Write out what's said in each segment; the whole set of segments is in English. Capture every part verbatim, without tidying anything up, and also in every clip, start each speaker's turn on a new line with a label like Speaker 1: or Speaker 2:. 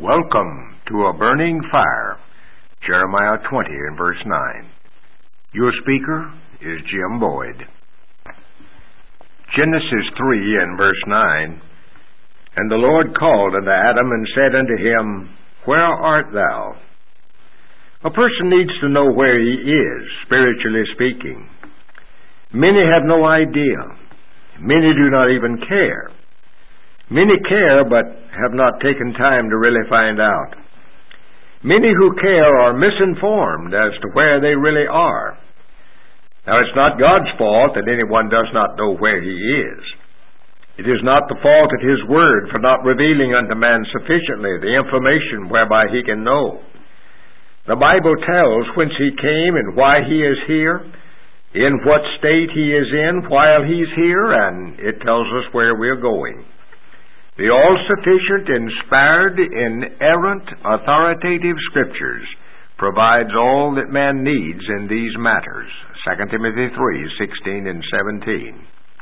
Speaker 1: Welcome to a burning fire, Jeremiah twenty and verse nine. Your speaker is Jim Boyd. Genesis three and verse nine. And the Lord called unto Adam and said unto him, Where art thou? A person needs to know where he is, spiritually speaking. Many have no idea. Many do not even care. Many care but have not taken time to really find out. Many who care are misinformed as to where they really are. Now, it's not God's fault that anyone does not know where he is. It is not the fault of his word for not revealing unto man sufficiently the information whereby he can know. The Bible tells whence he came and why he is here, in what state he is in while he's here, and it tells us where we're going. The all-sufficient, inspired, inerrant, authoritative Scriptures provides all that man needs in these matters. Second Timothy three, sixteen and seventeen.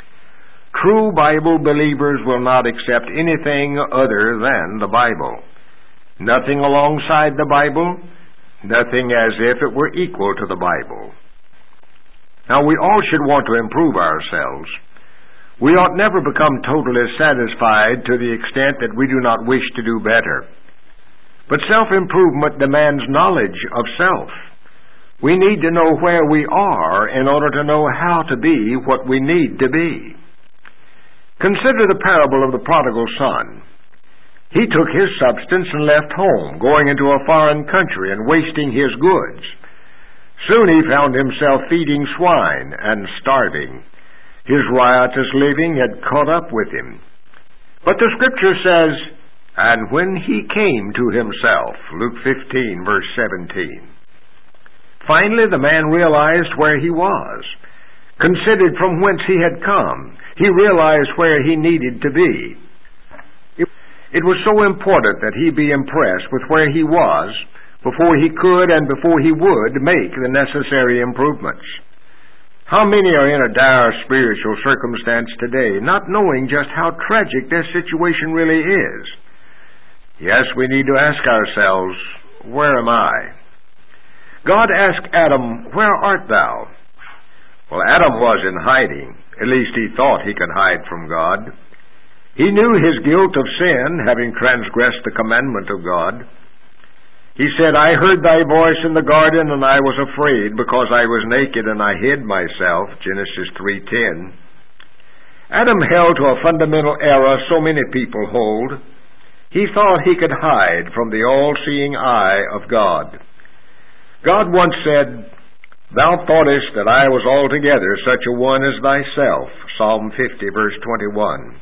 Speaker 1: True Bible believers will not accept anything other than the Bible. Nothing alongside the Bible, nothing as if it were equal to the Bible. Now, we all should want to improve ourselves. We ought never become totally satisfied to the extent that we do not wish to do better. But self-improvement demands knowledge of self. We need to know where we are in order to know how to be what we need to be. Consider the parable of the prodigal son. He took his substance and left home, going into a foreign country and wasting his goods. Soon he found himself feeding swine and starving. His riotous living had caught up with him. But the Scripture says, And when he came to himself, Luke fifteen, verse seventeen. Finally, the man realized where he was, considered from whence he had come. He realized where he needed to be. It was so important that he be impressed with where he was before he could and before he would make the necessary improvements. How many are in a dire spiritual circumstance today, not knowing just how tragic their situation really is? Yes, we need to ask ourselves, where am I? God asked Adam, Where art thou? Well, Adam was in hiding. At least he thought he could hide from God. He knew his guilt of sin, having transgressed the commandment of God. He said, I heard thy voice in the garden, and I was afraid, because I was naked, and I hid myself. Genesis three ten. Adam held to a fundamental error so many people hold. He thought he could hide from the all-seeing eye of God. God once said, Thou thoughtest that I was altogether such a one as thyself. Psalm fifty, verse twenty-one.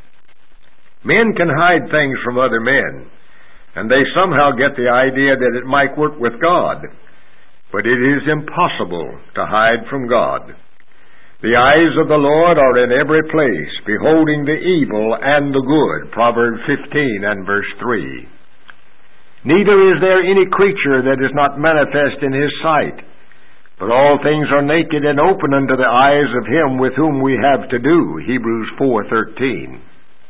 Speaker 1: Men can hide things from other men, and they somehow get the idea that it might work with God. But it is impossible to hide from God. The eyes of the Lord are in every place, beholding the evil and the good. Proverbs fifteen and verse three. Neither is there any creature that is not manifest in his sight, but all things are naked and open unto the eyes of him with whom we have to do. Hebrews four thirteen.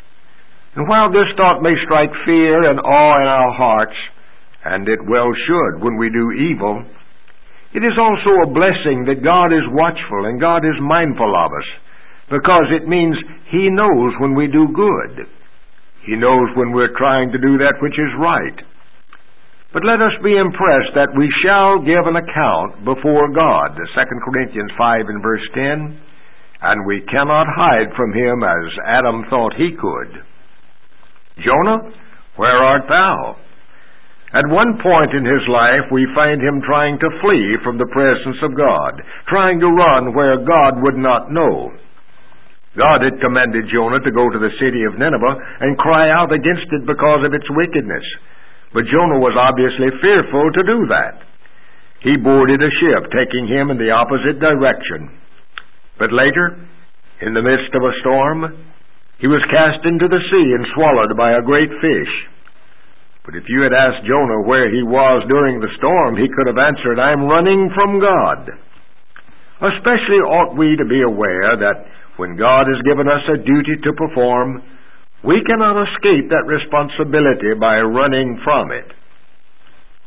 Speaker 1: And while this thought may strike fear and awe in our hearts, and it well should when we do evil, it is also a blessing that God is watchful and God is mindful of us, because it means He knows when we do good. He knows when we're trying to do that which is right. But let us be impressed that we shall give an account before God, Second Corinthians five and verse ten, and we cannot hide from Him as Adam thought he could. Jonah, where art thou? At one point in his life, we find him trying to flee from the presence of God, trying to run where God would not know. God had commanded Jonah to go to the city of Nineveh and cry out against it because of its wickedness. But Jonah was obviously fearful to do that. He boarded a ship, taking him in the opposite direction. But later, in the midst of a storm, he was cast into the sea and swallowed by a great fish. But if you had asked Jonah where he was during the storm, he could have answered, I'm running from God. Especially ought we to be aware that when God has given us a duty to perform, we cannot escape that responsibility by running from it.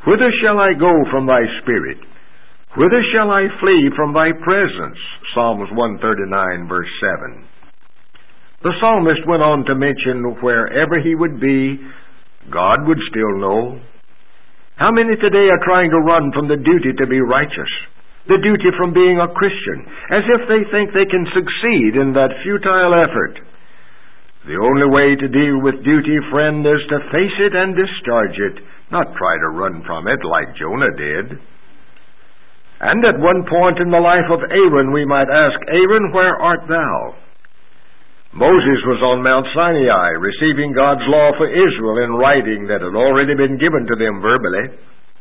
Speaker 1: Whither shall I go from thy spirit? Whither shall I flee from thy presence? Psalms one thirty-nine, verse seven. The psalmist went on to mention wherever he would be, God would still know. How many today are trying to run from the duty to be righteous, the duty from being a Christian, as if they think they can succeed in that futile effort? The only way to deal with duty, friend, is to face it and discharge it, not try to run from it like Jonah did. And at one point in the life of Aaron, we might ask, Aaron, where art thou? Moses was on Mount Sinai, receiving God's law for Israel in writing that had already been given to them verbally.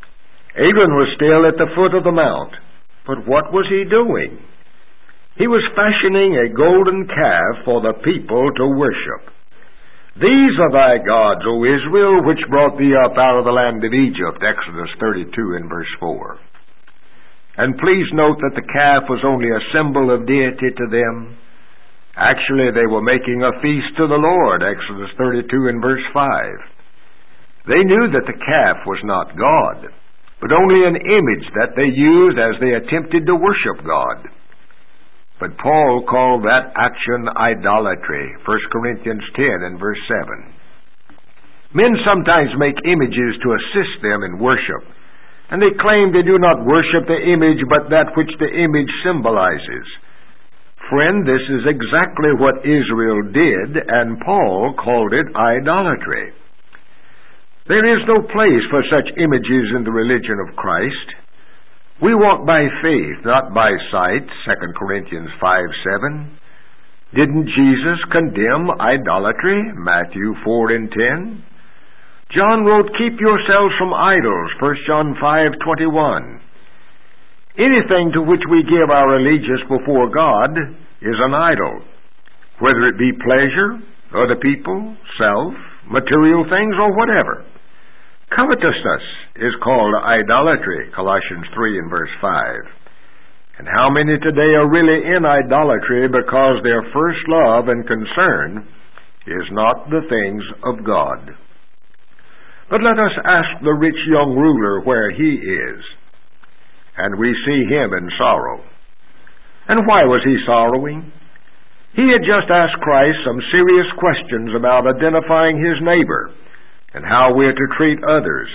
Speaker 1: Aaron was still at the foot of the mount, but what was he doing? He was fashioning a golden calf for the people to worship. These are thy gods, O Israel, which brought thee up out of the land of Egypt, Exodus thirty-two and verse four. And please note that the calf was only a symbol of deity to them. Actually, they were making a feast to the Lord, Exodus thirty-two and verse five. They knew that the calf was not God, but only an image that they used as they attempted to worship God. But Paul called that action idolatry, First Corinthians ten and verse seven. Men sometimes make images to assist them in worship, and they claim they do not worship the image but that which the image symbolizes. Friend, this is exactly what Israel did, and Paul called it idolatry. There is no place for such images in the religion of Christ. We walk by faith, not by sight, Second Corinthians five seven. Didn't Jesus condemn idolatry, Matthew four and ten? John wrote, keep yourselves from idols, First John five twenty-one. Anything to which we give our allegiance before God is an idol, whether it be pleasure, other people, self, material things, or whatever. Covetousness is called idolatry, Colossians three and verse five. And how many today are really in idolatry because their first love and concern is not the things of God? But let us ask the rich young ruler where he is. And we see him in sorrow. And why was he sorrowing? He had just asked Christ some serious questions about identifying his neighbor and how we're to treat others.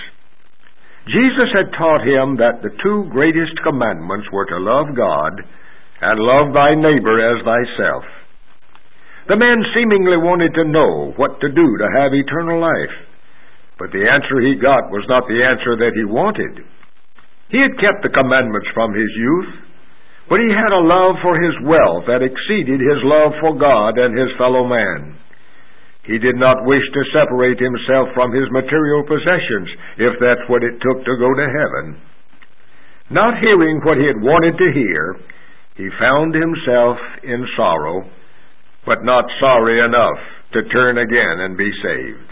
Speaker 1: Jesus had taught him that the two greatest commandments were to love God and love thy neighbor as thyself. The man seemingly wanted to know what to do to have eternal life, but the answer he got was not the answer that he wanted. He had kept the commandments from his youth, but he had a love for his wealth that exceeded his love for God and his fellow man. He did not wish to separate himself from his material possessions, if that's what it took to go to heaven. Not hearing what he had wanted to hear, he found himself in sorrow, but not sorry enough to turn again and be saved.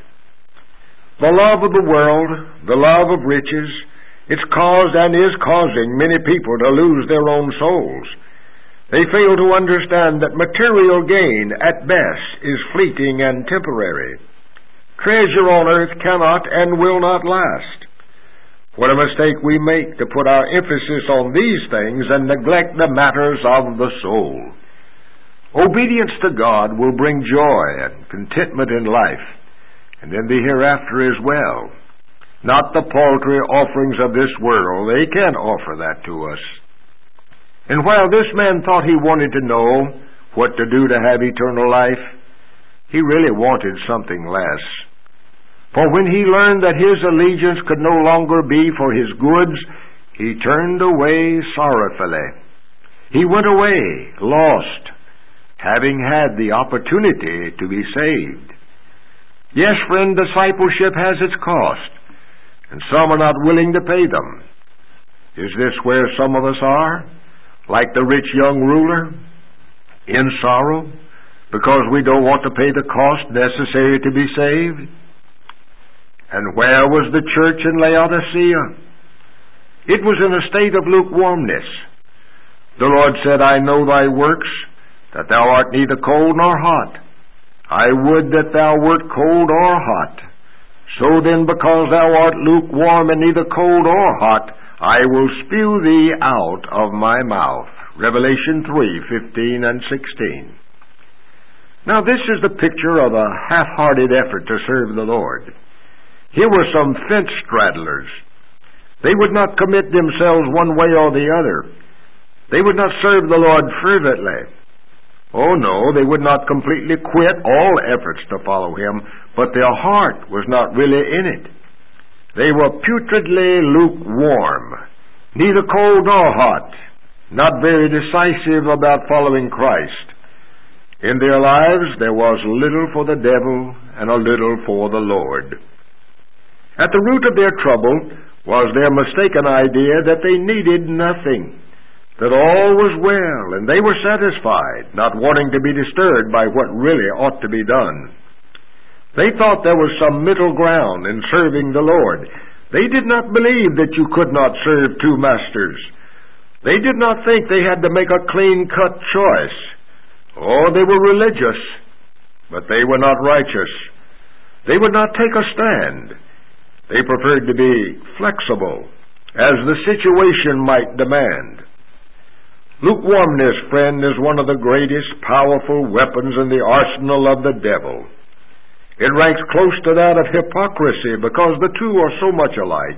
Speaker 1: The love of the world, the love of riches, it's caused and is causing many people to lose their own souls. They fail to understand that material gain, at best, is fleeting and temporary. Treasure on earth cannot and will not last. What a mistake we make to put our emphasis on these things and neglect the matters of the soul. Obedience to God will bring joy and contentment in life, and in the hereafter as well. Not the paltry offerings of this world. They can offer that to us. And while this man thought he wanted to know what to do to have eternal life, he really wanted something less. For when he learned that his allegiance could no longer be for his goods, he turned away sorrowfully. He went away lost, having had the opportunity to be saved. Yes, friend, discipleship has its cost, and some are not willing to pay them. Is this where some of us are? Like the rich young ruler? In sorrow? Because we don't want to pay the cost necessary to be saved? And where was the church in Laodicea? It was in a state of lukewarmness. The Lord said, I know thy works, that thou art neither cold nor hot. I would that thou wert cold or hot. So then, because thou art lukewarm and neither cold or hot, I will spew thee out of my mouth. Revelation three, fifteen and sixteen. Now this is the picture of a half-hearted effort to serve the Lord. Here were some fence straddlers. They would not commit themselves one way or the other. They would not serve the Lord fervently. Oh no, they would not completely quit all efforts to follow Him, but their heart was not really in it. They were putridly lukewarm, neither cold nor hot, not very decisive about following Christ. In their lives there was little for the devil and a little for the Lord. At the root of their trouble was their mistaken idea that they needed nothing, that all was well, and they were satisfied, not wanting to be disturbed by what really ought to be done. They thought there was some middle ground in serving the Lord. They did not believe that you could not serve two masters. They did not think they had to make a clean-cut choice. Oh, they were religious, but they were not righteous. They would not take a stand. They preferred to be flexible, as the situation might demand. Lukewarmness, friend, is one of the greatest powerful weapons in the arsenal of the devil. It ranks close to that of hypocrisy because the two are so much alike.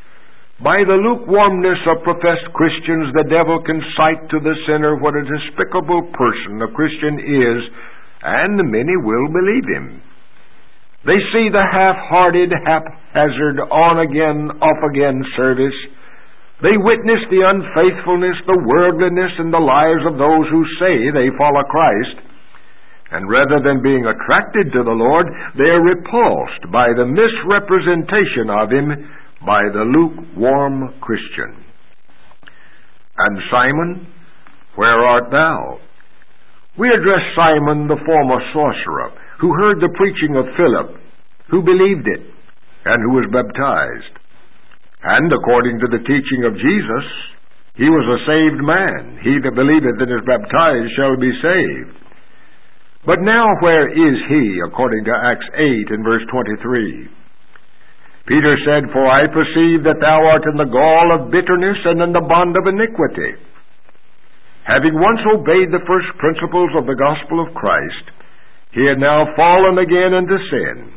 Speaker 1: By the lukewarmness of professed Christians, the devil can cite to the sinner what a despicable person a Christian is, and many will believe him. They see the half-hearted, haphazard, on-again, off-again service. They witness the unfaithfulness, the worldliness, and the lives of those who say they follow Christ. And rather than being attracted to the Lord, they are repulsed by the misrepresentation of Him by the lukewarm Christian. And Simon, where art thou? We address Simon, the former sorcerer, who heard the preaching of Philip, who believed it, and who was baptized. And according to the teaching of Jesus, he was a saved man. He that believeth and is baptized shall be saved. But now where is he, according to Acts eight and verse twenty-three? Peter said, For I perceive that thou art in the gall of bitterness and in the bond of iniquity. Having once obeyed the first principles of the gospel of Christ, he had now fallen again into sin.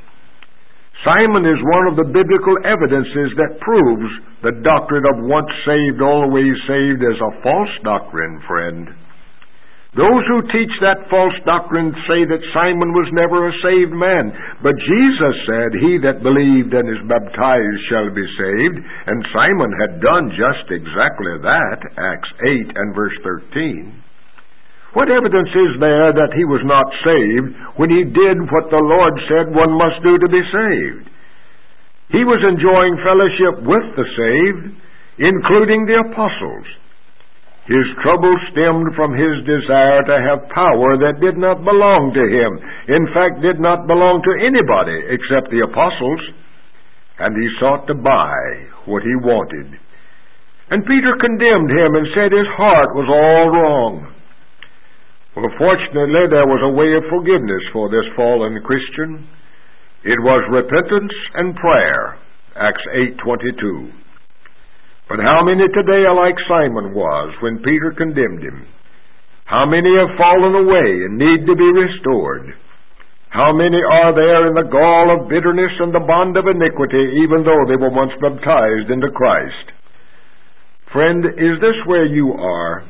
Speaker 1: Simon is one of the biblical evidences that proves the doctrine of once saved, always saved as a false doctrine, friend. Those who teach that false doctrine say that Simon was never a saved man. But Jesus said, He that believed and is baptized shall be saved. And Simon had done just exactly that, Acts eight and verse thirteen. What evidence is there that he was not saved when he did what the Lord said one must do to be saved? He was enjoying fellowship with the saved, including the apostles. His trouble stemmed from his desire to have power that did not belong to him. In fact, did not belong to anybody except the apostles. And he sought to buy what he wanted. And Peter condemned him and said his heart was all wrong. Well, fortunately, there was a way of forgiveness for this fallen Christian. It was repentance and prayer, Acts eight twenty-two. But how many today are like Simon was when Peter condemned him? How many have fallen away and need to be restored? How many are there in the gall of bitterness and the bond of iniquity, even though they were once baptized into Christ? Friend, is this where you are?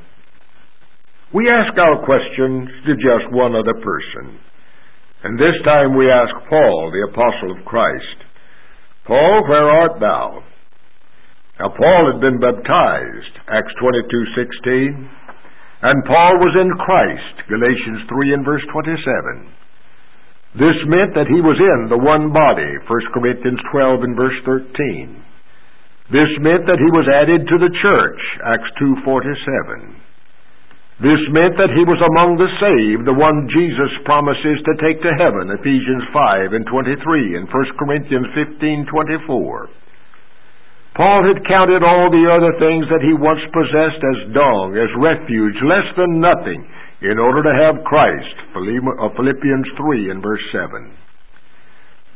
Speaker 1: We ask our questions to just one other person. And this time we ask Paul, the apostle of Christ. Paul, where art thou? Now, Paul had been baptized, Acts twenty-two sixteen, and Paul was in Christ, Galatians three and verse twenty-seven. This meant that he was in the one body, First Corinthians twelve and verse thirteen. This meant that he was added to the church, Acts two forty-seven. This meant that he was among the saved, the one Jesus promises to take to heaven, Ephesians five and twenty-three and First Corinthians fifteen twenty-four. Paul had counted all the other things that he once possessed as dung, as refuge, less than nothing, in order to have Christ, Philippians three and verse seven.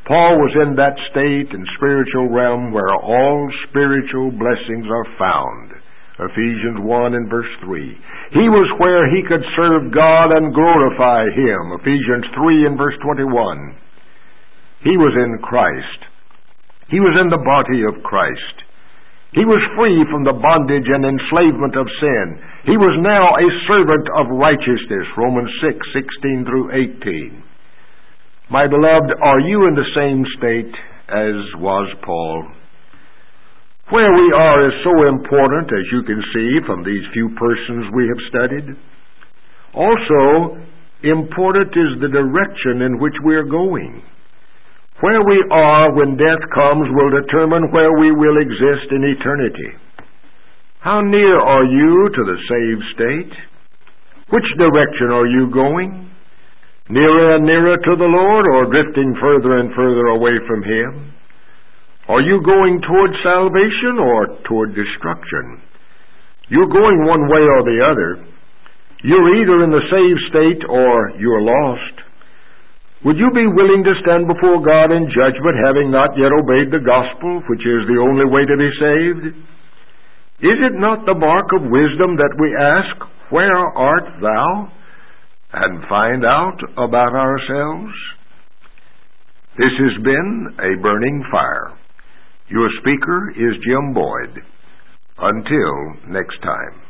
Speaker 1: Paul was in that state and spiritual realm where all spiritual blessings are found. Ephesians one and verse three. He was where he could serve God and glorify Him. Ephesians three and verse twenty-one. He was in Christ. He was in the body of Christ. He was free from the bondage and enslavement of sin. He was now a servant of righteousness. Romans six, sixteen through eighteen. My beloved, are you in the same state as was Paul? Where we are is so important, as you can see from these few persons we have studied. Also, important is the direction in which we are going. Where we are when death comes will determine where we will exist in eternity. How near are you to the saved state? Which direction are you going? Nearer and nearer to the Lord, or drifting further and further away from Him? Are you going toward salvation or toward destruction? You're going one way or the other. You're either in the saved state or you're lost. Would you be willing to stand before God in judgment, having not yet obeyed the gospel, which is the only way to be saved? Is it not the mark of wisdom that we ask, "Where art thou?" and find out about ourselves? This has been A Burning Fire. Your speaker is Jim Boyd. Until next time.